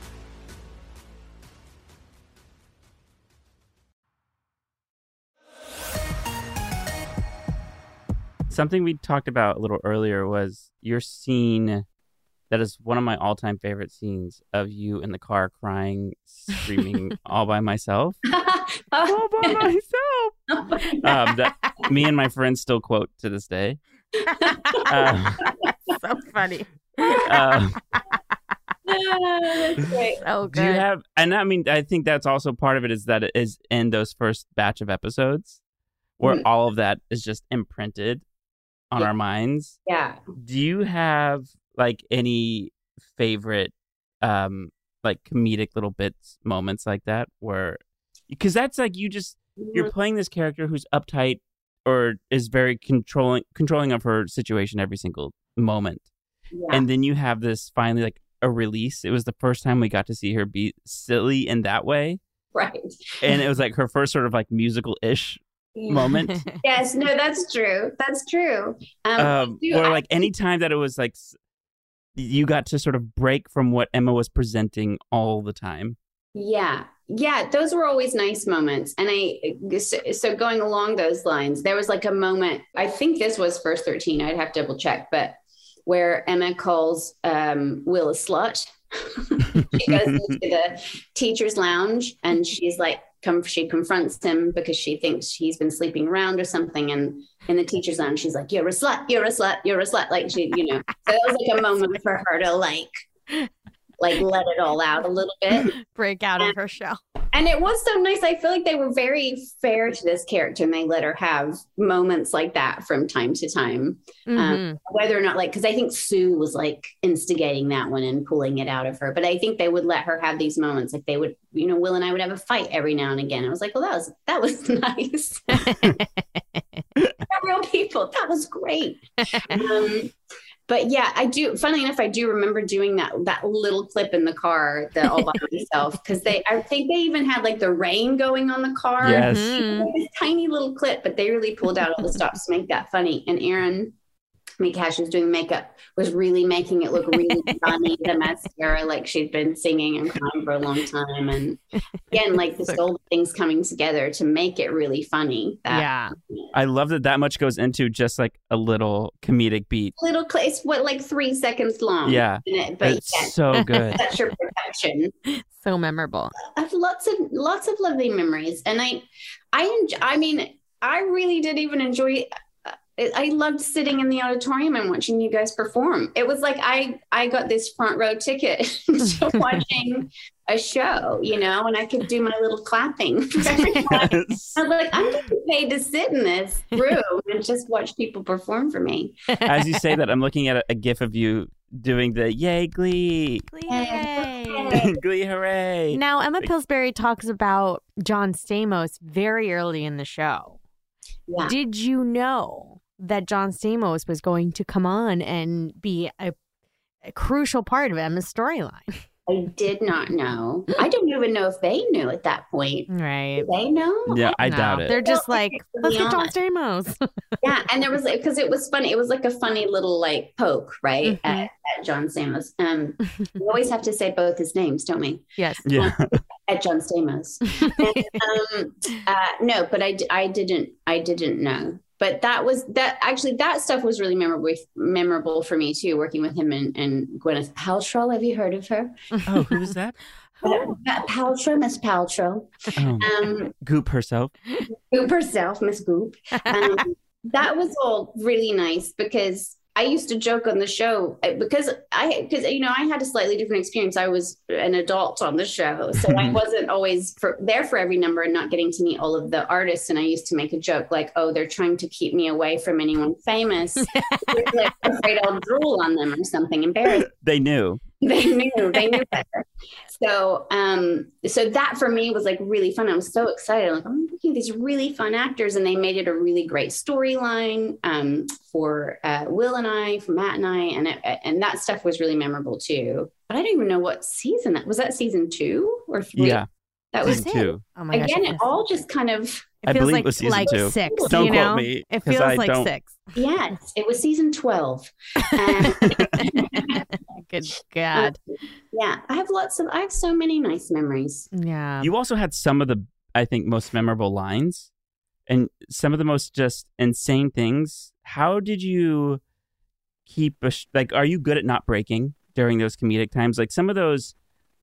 Something we talked about a little earlier was your scene that is one of my all-time favorite scenes of you in the car crying, screaming all by myself. All by myself. That me and my friends still quote to this day. So funny. That's great. So good. Do you have, and I mean, I think that's also part of it is that it is in those first batch of episodes where all of that is just imprinted. on our minds. Yeah. Do you have like any favorite like comedic little bits moments like that where, because that's like you're playing this character who's uptight or is very controlling of her situation every single moment. Yeah. And then you have this finally like a release. It was the first time we got to see her be silly in that way. Right. And it was like her first sort of like musical-ish moment. Yes, no, that's true. That's true. Or like any time that it was like you got to sort of break from what Emma was presenting all the time. Yeah. Yeah, those were always nice moments. And so going along those lines, there was like a moment, I think this was First 13, I'd have to double check, but where Emma calls Will a slut. She goes into the teacher's lounge and she's like, she confronts him because she thinks he's been sleeping around or something. And in the teacher's lounge, she's like, you're a slut, you're a slut, you're a slut. Like she, you know, so that was like a moment for her to like let it all out a little bit. Break out of her shell. And it was so nice. I feel like they were very fair to this character and they let her have moments like that from time to time. Whether or not because I think Sue was like instigating that one and pulling it out of her. But I think they would let her have these moments. Like they would, you know, Will and I would have a fight every now and again. I was like, well, that was nice. Real people. That was great. But yeah, I do. Funnily enough, I do remember doing that little clip in the car, all by myself, because I think they even had like the rain going on the car. Yes, this tiny little clip, but they really pulled out all the stops to make that funny. And Aaron McCash, who's doing makeup, was really making it look really funny. The mascara, like she'd been singing and crying for a long time, and again, like the all things coming together to make it really funny. I love that much goes into just like a little comedic beat. Little it's what like 3 seconds long. Yeah, but it's so good. That's your perfection. So memorable. I have lots of lovely memories, and I mean, I really did even enjoy. I loved sitting in the auditorium and watching you guys perform. It was like I got this front row ticket to watching a show, you know, and I could do my little clapping for everybody. Yes. I was like, I'm getting paid to sit in this room and just watch people perform for me. As you say that, I'm looking at a GIF of you doing the yay Glee. Glee, hooray. Glee, hooray. Now, Emma Pillsbury talks about John Stamos very early in the show. Yeah. Did you know that John Stamos was going to come on and be a crucial part of Emma's storyline? I did not know. I don't even know if they knew at that point. Right. Did they know? Yeah, I doubt it. They're just like, let's get John Stamos. Yeah, and there was because it was funny. It was like a funny little like poke, right, at John Stamos. We always have to say both his names, don't we? Yes. Yeah. At John Stamos. No, but I didn't know. But that stuff was really memorable for me too, working with him and Gwyneth Paltrow. Have you heard of her? Oh, who was that? Paltrow, Miss Paltrow. Goop herself. Goop herself, Miss Goop. That was all really nice because I used to joke on the show because you know, I had a slightly different experience. I was an adult on the show, so I wasn't always there for every number and not getting to meet all of the artists. And I used to make a joke like, "Oh, they're trying to keep me away from anyone famous. They're afraid I'll drool on them or something embarrassing." They knew. They knew better. So that for me was like really fun. I was so excited. I'm like, I'm looking at these really fun actors, and they made it a really great storyline for Will and I, for Matt and I, and that stuff was really memorable too. But I don't even know what season that was. That season 2 or 3? Yeah, that was 2. Oh my gosh! Again, it all just kind of. It feels it was season like 2. 6. Don't you quote know? me. It feels like 6. Yes, it was season 12. Good God. Yeah, I have so many nice memories. Yeah. You also had some of the, I think, most memorable lines and some of the most just insane things. How did you keep are you good at not breaking during those comedic times? Like some of those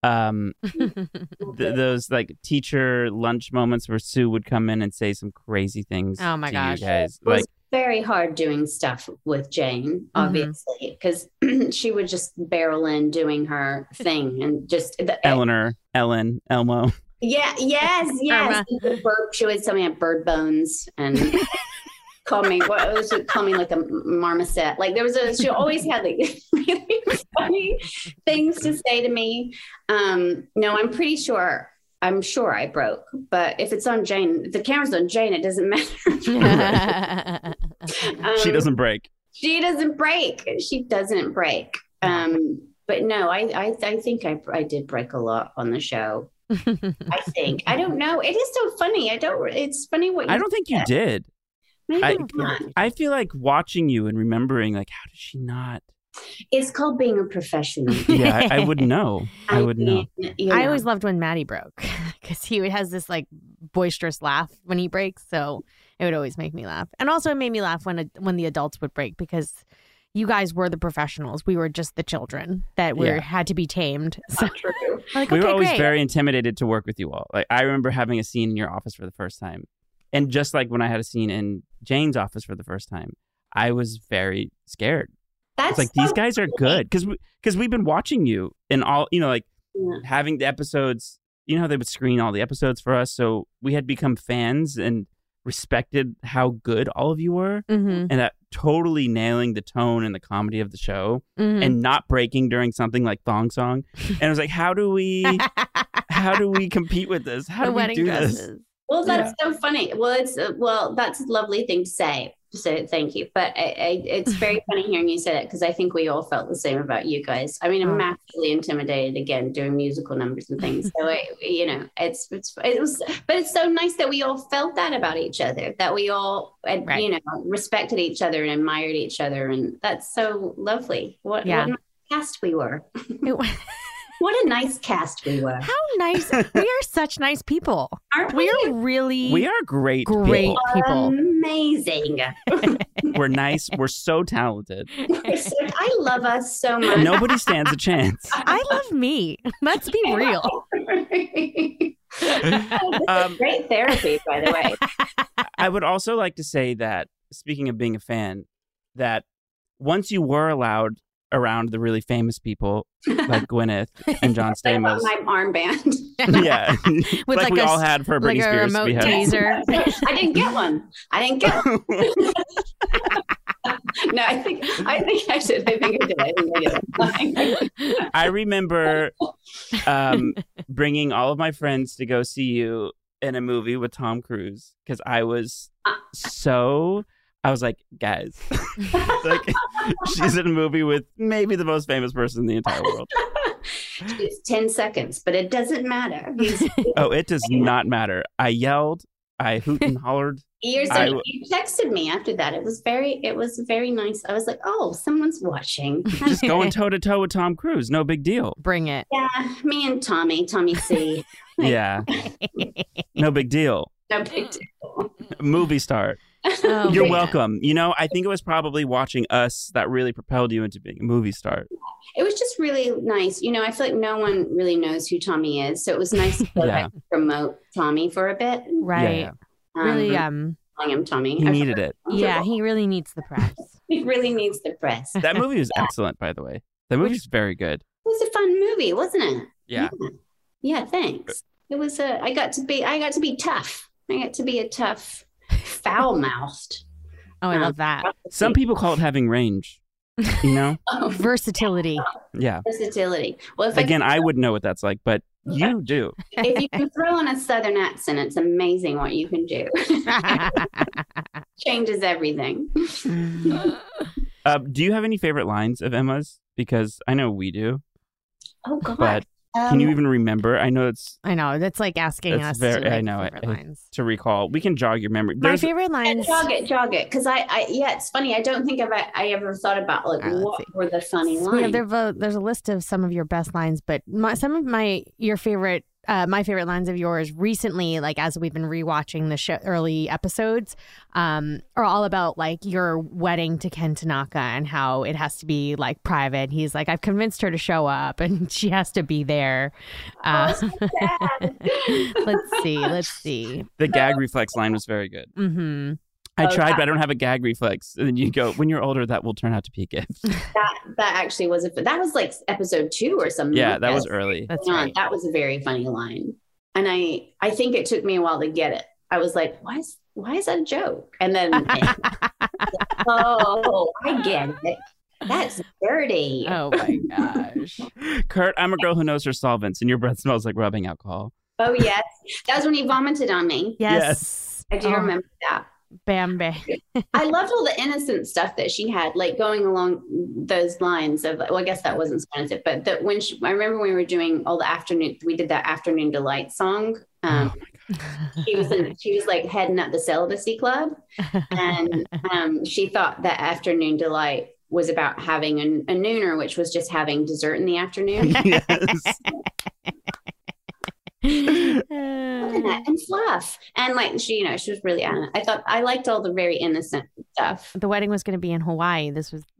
those like teacher lunch moments where Sue would come in and say some crazy things. Oh my gosh. You guys. It was very hard doing stuff with Jane, obviously, because she would just barrel in doing her thing and just Ellen, Elmo. Yeah, yes. She would tell me I had bird bones and call me like a marmoset. Like she always had like really funny things to say to me. No, I'm sure I broke, but if it's on Jane, if the camera's on Jane, it doesn't matter. She doesn't break. She doesn't break. But no, I think I did break a lot on the show. I think. I don't know. It is so funny. It's funny what you I don't think you did. I feel like watching you and remembering, like, how did she not? It's called being a professional. Yeah, I would know. I would know. I always loved when Maddie broke because he has this like boisterous laugh when he breaks. So it would always make me laugh. And also it made me laugh when the adults would break because you guys were the professionals. We were just the children that had to be tamed. So, true. Like, we were always very intimidated to work with you all. Like I remember having a scene in your office for the first time. And just like when I had a scene in Jane's office for the first time, I was very scared. It's like, these guys are good. Because we've been watching you and all, having the episodes, how they would screen all the episodes for us. So we had become fans and respected how good all of you were. Mm-hmm. And that totally nailing the tone and the comedy of the show and not breaking during something like Thong Song. And I was like, how do we compete with this? How do we do this? Well, that's so funny. Well, that's a lovely thing to say. So thank you. But it's very funny hearing you say that because I think we all felt the same about you guys. I mean, I'm massively intimidated again doing musical numbers and things. So but it's so nice that we all felt that about each other, that we all respected each other and admired each other, and that's so lovely. What a nice cast we were. What a nice cast we were. How nice. We are such nice people. Aren't we? We are great people. Amazing. We're nice. We're so talented. I love us so much. Nobody stands a chance. I love me. Let's be real. Great therapy, by the way. I would also like to say that, speaking of being a fan, that once you were allowed around the really famous people like Gwyneth and John Stamos. Like my armband. Yeah. With like we all had for Britney Spears. Remote taser. I didn't get one. No, I think I did. I remember bringing all of my friends to go see you in a movie with Tom Cruise because I was like, guys, like she's in a movie with maybe the most famous person in the entire world. It's 10 seconds, but it doesn't matter. It does not matter. I yelled, I hoot and hollered. You texted me after that. It was very nice. I was like, oh, someone's watching. Just going toe to toe with Tom Cruise. No big deal. Bring it. Yeah, me and Tommy C. Yeah. No big deal. No big deal. Movie star. Oh, You're welcome. I think it was probably watching us that really propelled you into being a movie star. It was just really nice. I feel like no one really knows who Tommy is. So it was nice to promote Tommy for a bit. Right. Yeah. Really, calling him Tommy. He needed it. Yeah, he really needs the press. He really needs the press. That movie was excellent, by the way. That movie's very good. It was a fun movie, wasn't it? Yeah. Yeah, thanks. It was I got to be tough. I got to be a tough, foul-mouthed. Oh, I love that. Some people call it having range. Versatility. Yeah. Versatility. Well, I wouldn't know what that's like, but you do. If you can throw on a Southern accent, it's amazing what you can do. Changes everything. Do you have any favorite lines of Emma's? Because I know we do. Oh, God. But can you even remember? I know that's like asking us to recall. We can jog your memory. My favorite lines. Jog it. Because it's funny. I don't think I ever thought about what were the funny lines. There's a list of some of your best lines, but my favorite lines of yours recently, like as we've been rewatching the show, early episodes, are all about like your wedding to Ken Tanaka and how it has to be like private. He's like, I've convinced her to show up and she has to be there. So sad. Let's see. The gag reflex line was very good. Mm-hmm. I tried, but I don't have a gag reflex. And then you go, when you're older, that will turn out to be a gift. That actually was that was like episode 2 or something. Yeah, that was early. That's right. That was a very funny line. And I think it took me a while to get it. I was like, why is that a joke? And then, oh, I get it. That's dirty. Oh my gosh. Kurt, I'm a girl who knows her solvents, and your breath smells like rubbing alcohol. Oh, yes. That was when he vomited on me. Yes. I do remember that. Bambi. I loved all the innocent stuff that she had, like going along those lines of, well, I guess that wasn't so innocent, but that when I remember when we were doing all the afternoon, we did that Afternoon Delight song. She was like heading up the celibacy club, and she thought that Afternoon Delight was about having a nooner, which was just having dessert in the afternoon. Yes. And fluff, and like she was really I liked all the very innocent stuff. The wedding was going to be in Hawaii. This was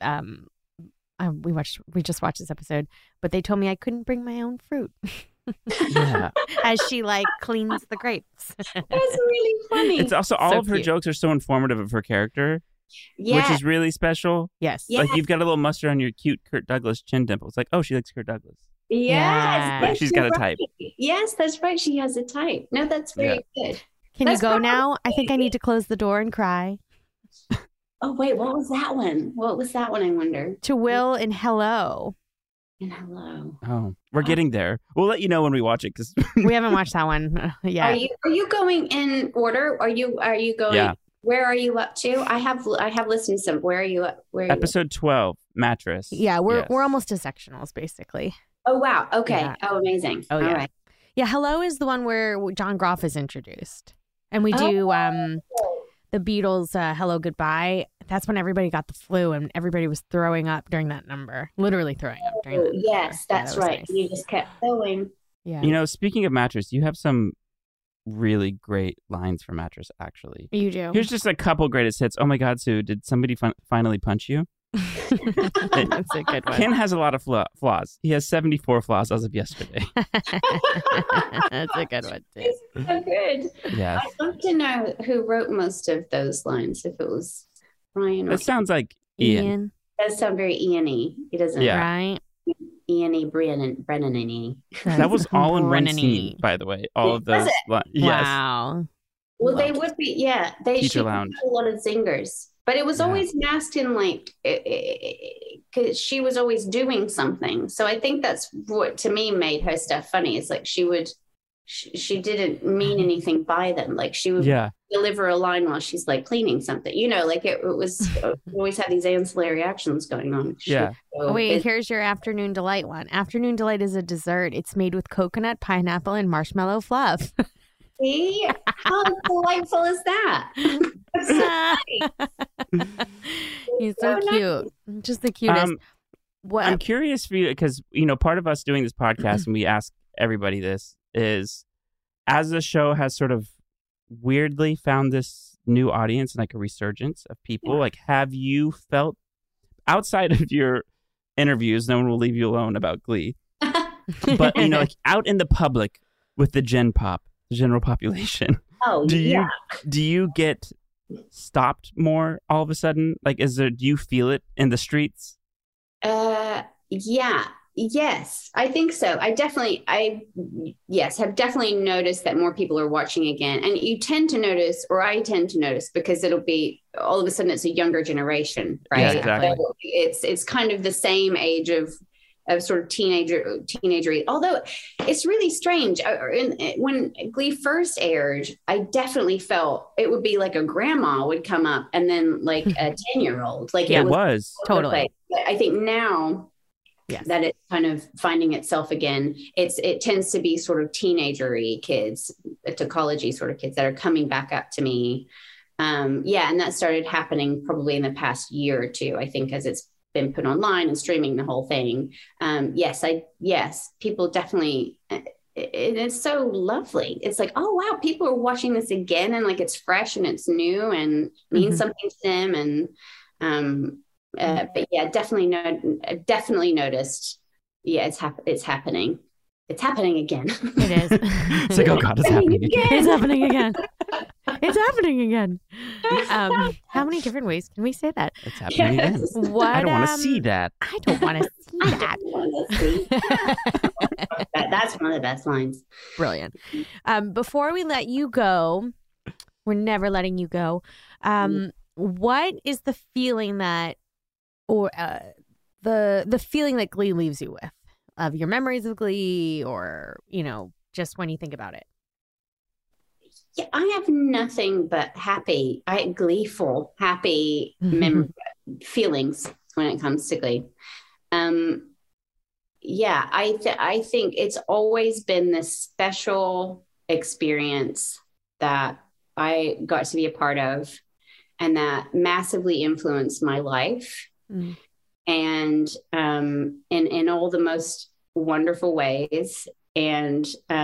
we just watched this episode, but they told me I couldn't bring my own fruit. Yeah. As she like cleans the grapes. That's really funny. It's also all of her jokes are so informative of her character. Yeah. Which is really special. Yes. Like you've got a little mustard on your cute Kurt Douglas chin dimple. It's like, oh, she likes Kurt Douglas. Yes. Like she's got a type. Yes, that's right. She has a type. No, that's very good. Can you go now? I think I need to close the door and cry. Oh, wait, what was that one? What was that one, I wonder? To Will and Hello. And Hello. Oh, we're getting there. We'll let you know when we watch it because we haven't watched that one yet. Are you going in order? Are you going? Yeah. Where are you up to? I have listened to some. Where are you up? Episode 12, Mattress. Yeah, we're almost to sectionals basically. Oh wow. Okay. Yeah. Oh, amazing. Oh, yeah. All right. Yeah, Hello is the one where John Groff is introduced, and we do the Beatles' "Hello Goodbye." That's when everybody got the flu and everybody was throwing up during that number. Literally throwing up during that number. Yes, that's right. Nice. You just kept going. Yeah. You know, speaking of Mattress, you have some really great lines for Mattress, actually. You do. Here's just a couple greatest hits. Oh my God, Sue, did somebody finally punch you? That's a good one. Ken has a lot of flaws. He has 74 flaws as of yesterday. That's a good one, too. It's so good. Yeah. I'd love to know who wrote most of those lines, if it was Ryan or... It sounds like Ian. It does sound very Ian-y. He doesn't... Yeah. Right? Ian-y, Brennan-y. That was all in one scene, by the way. All of those lines. Yes. Wow. Well, they would be, yeah. They Teacher should Lounge. have a lot of zingers. But it was always masked in like, because she was always doing something. So I think that's what to me made her stuff funny. Is like she didn't mean anything by them. Like she would deliver a line while she's like cleaning something. You know, like it was always had these ancillary actions going on. Wait, here's your Afternoon Delight one. Afternoon Delight is a dessert. It's made with coconut, pineapple, and marshmallow fluff. See? How delightful is that? He's so cute. Nice. Just the cutest. I'm curious for you because, you know, part of us doing this podcast, and we ask everybody this, is as the show has sort of weirdly found this new audience and like a resurgence of people, like have you felt outside of your interviews, no one will leave you alone about Glee, but, you know, like out in the public with the Gen Pop, the general population. Oh, do you get stopped more all of a sudden? Like, do you feel it in the streets? Yes, I think so. Have definitely noticed that more people are watching again. And you tend to notice, or I tend to notice, because it'll be all of a sudden it's a younger generation, right? Yeah, exactly. So it's kind of the same age of sort of teenager. Although it's really strange. When Glee first aired, I definitely felt it would be like a grandma would come up and then like a 10-year-old. Like it was totally. I think now that it's kind of finding itself again, it tends to be sort of teenager-y kids, to college-y sort of kids that are coming back up to me. And that started happening probably in the past year or two, I think, as it's been put online and streaming the whole thing. People definitely, it's so lovely. It's like, oh wow, people are watching this again, and like it's fresh and it's new and means something to them. And but yeah, definitely noticed. Yeah, it's happening. It's happening again. It is. It's like, oh God, it's happening again. It's happening again. It's happening again. How many different ways can we say that? It's happening again. I don't want to see that. I don't want to see that. That's one of the best lines. Brilliant. Before we let you go, We're never letting you go. What is the feeling that, or the feeling that Glee leaves you with, of your memories of Glee, or, you know, just when you think about it? Yeah, I have nothing but gleeful, happy feelings when it comes to Glee. Yeah, I think it's always been this special experience that I got to be a part of, and that massively influenced my life, and in all the most wonderful ways. And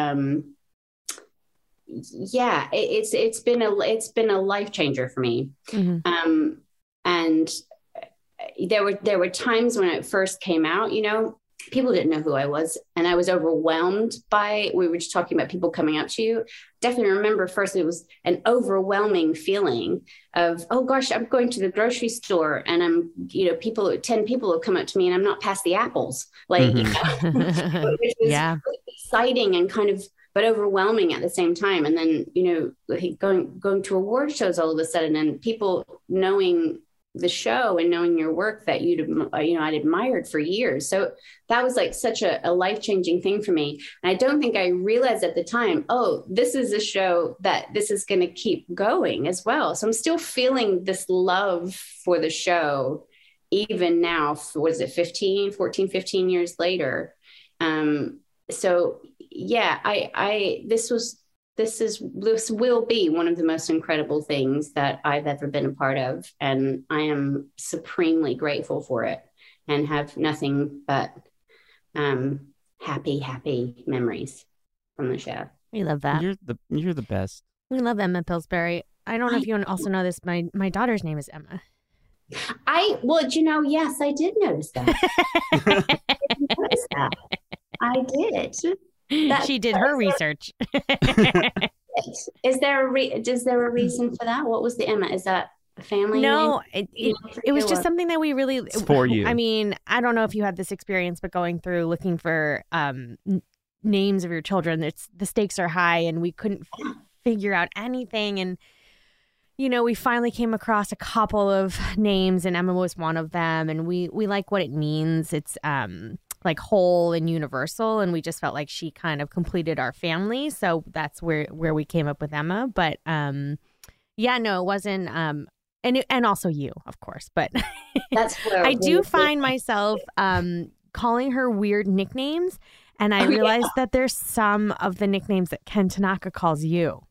yeah, it's been a life changer for me. And there were times when it first came out, you know, people didn't know who I was, and I was overwhelmed by, we were just talking about people coming up to you. Definitely remember first, it was an overwhelming feeling of, oh gosh, I'm going to the grocery store and I'm, you know, 10 people have come up to me and I'm not past the apples. Like, you know, which was really exciting and kind of, but overwhelming at the same time. And then, you know, going to award shows all of a sudden, and people knowing the show and knowing your work that I'd admired for years. So that was like such a life-changing thing for me. And I don't think I realized at the time, oh, this is a show that this is going to keep going as well. So I'm still feeling this love for the show, even now, was it 15 years later? So yeah, this will be one of the most incredible things that I've ever been a part of. And I am supremely grateful for it and have nothing but happy memories from the show. We love that. You're the best. We love Emma Pillsbury. I don't know if you also know this. My daughter's name is Emma. Yes, I did notice that. I did. She did her research. Is there a reason for that? What was the Emma? Is that a family name? It was just something that we really, it's for you. I mean, I don't know if you had this experience, but going through looking for names of your children, the stakes are high, and we couldn't figure out anything. And you know, we finally came across a couple of names, and Emma was one of them. And we like what it means. It's like whole and universal, and we just felt like she kind of completed our family. So that's where we came up with Emma. But yeah, no, it wasn't. And also you, of course. But that's where I do find myself calling her weird nicknames, and I realized that there's some of the nicknames that Ken Tanaka calls you.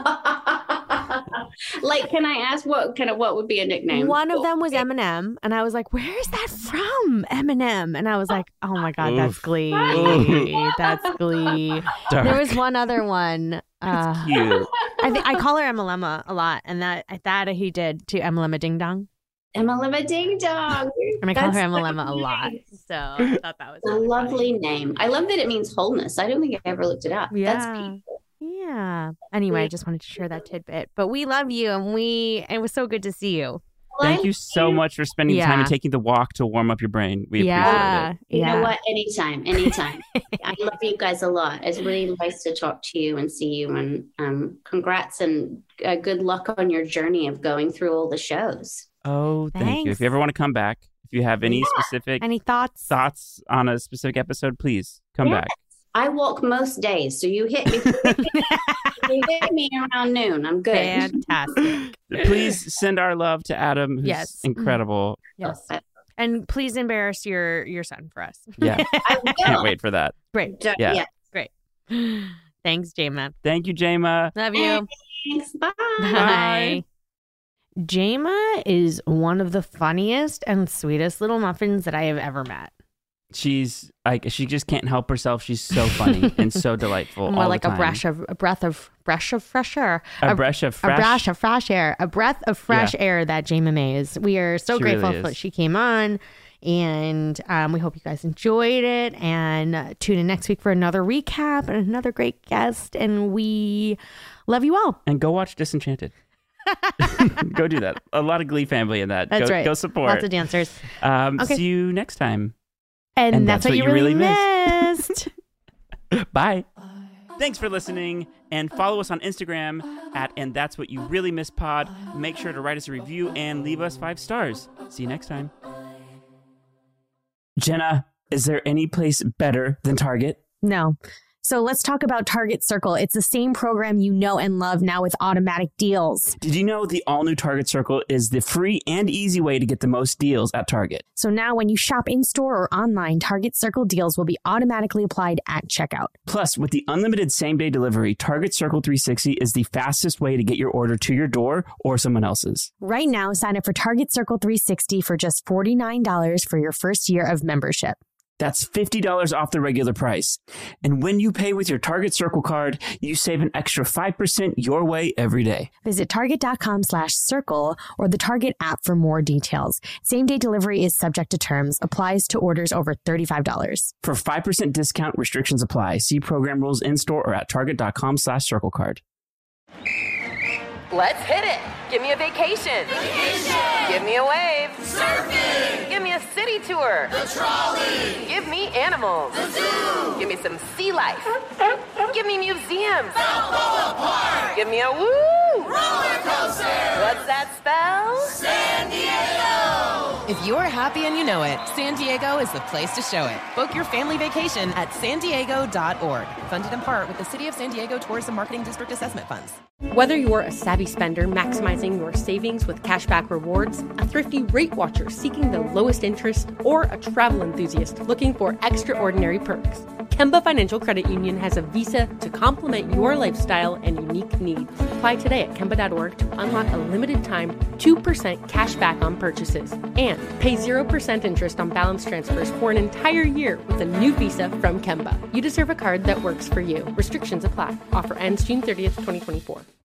Like, can I ask what would be a nickname? One of them was Eminem, and I was like, "Where is that from, Eminem?" And I was like, "Oh my God, that's Glee. That's Glee." Dark. There was one other one. Cute. I call her Emmalema a lot, and that he did to Emmalema Ding Dong. Emmalema Ding Dong. And I call her Emmalema a lot. So I thought that was a lovely name. I love that it means wholeness. I don't think I ever looked it up. Yeah. That's beautiful. Yeah. Anyway, I just wanted to share that tidbit. But we love you, and it was so good to see you. Thank you so much for spending time and taking the walk to warm up your brain. We appreciate it. You know what? Anytime. I love you guys a lot. It's really nice to talk to you and see you. And congrats and good luck on your journey of going through all the shows. Oh, thank you. If you ever want to come back, if you have any thoughts on a specific episode, please come back. I walk most days, so you hit me around noon. I'm good. Fantastic. Please send our love to Adam, who's incredible. Yes. And please embarrass your son for us. Yeah. I can't wait for that. Great. Yeah. Great. Thanks, Jayma. Thank you, Jayma. Love you. Thanks. Bye. Bye. Jayma is one of the funniest and sweetest little muffins that I have ever met. She's like, she just can't help herself. She's so funny and so delightful. More all like the time. A breath of fresh air. A breath of fresh air that Jayma May is. We are so grateful that she came on, and we hope you guys enjoyed it. And tune in next week for another recap and another great guest. And we love you all. And go watch Disenchanted. Go do that. A lot of Glee family in that. That's right. Go support. Lots of dancers. See you next time. And that's what you really missed. Bye. Thanks for listening, and follow us on Instagram at And That's What You Really Miss Pod. Make sure to write us a review and leave us 5 stars. See you next time. Jenna, is there any place better than Target? No. So let's talk about Target Circle. It's the same program you know and love now with automatic deals. Did you know the all-new Target Circle is the free and easy way to get the most deals at Target? So now when you shop in-store or online, Target Circle deals will be automatically applied at checkout. Plus, with the unlimited same-day delivery, Target Circle 360 is the fastest way to get your order to your door or someone else's. Right now, sign up for Target Circle 360 for just $49 for your first year of membership. That's $50 off the regular price. And when you pay with your Target Circle card, you save an extra 5% your way every day. Visit target.com/circle or the Target app for more details. Same-day delivery is subject to terms. Applies to orders over $35. For 5% discount, restrictions apply. See program rules in-store or at target.com/circle card. Let's hit it. Give me a vacation. Give me a wave. Surfing. Give me a city tour. The trolley. Give me animals. The zoo. Give me some sea life. Give me museums. Balboa Park. Give me a woo. Roller coaster. What's that spell? San Diego. If you're happy and you know it, San Diego is the place to show it. Book your family vacation at sandiego.org. Funded in part with the City of San Diego Tourism Marketing District Assessment Funds. Whether you're a savvy spender maximizing your savings with cashback rewards, a thrifty rate watcher seeking the lowest interest, or a travel enthusiast looking for extraordinary perks, Kemba Financial Credit Union has a visa to complement your lifestyle and unique needs. Apply today at Kemba.org to unlock a limited-time 2% cash back on purchases and pay 0% interest on balance transfers for an entire year with a new visa from Kemba. You deserve a card that works for you. Restrictions apply. Offer ends June 30th, 2024.